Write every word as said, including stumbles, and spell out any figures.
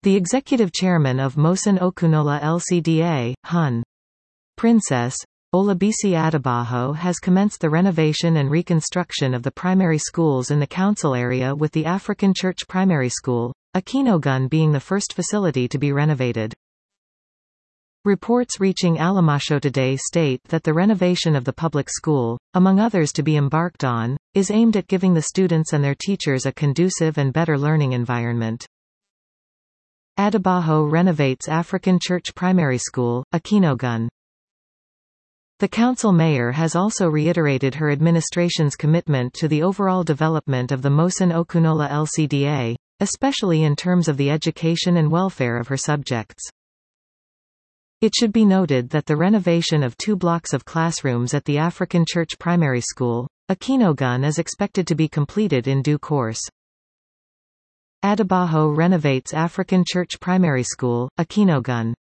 The executive chairman of Mosun Okunola L C D A, Hun. Princess, Olabisi Adebayo has commenced the renovation and reconstruction of the primary schools in the council area, with the African Church Primary School, Akinogun, being the first facility to be renovated. Reports reaching Alamasho today state that the renovation of the public school, among others to be embarked on, is aimed at giving the students and their teachers a conducive and better learning environment. Adebayo renovates African Church Primary School, Akinogun. The council mayor has also reiterated her administration's commitment to the overall development of the Mosun Okunola L C D A, especially in terms of the education and welfare of her subjects. It should be noted that the renovation of two blocks of classrooms at the African Church Primary School, Akinogun, is expected to be completed in due course. Adebayo renovates African Church Primary School, Akinogun.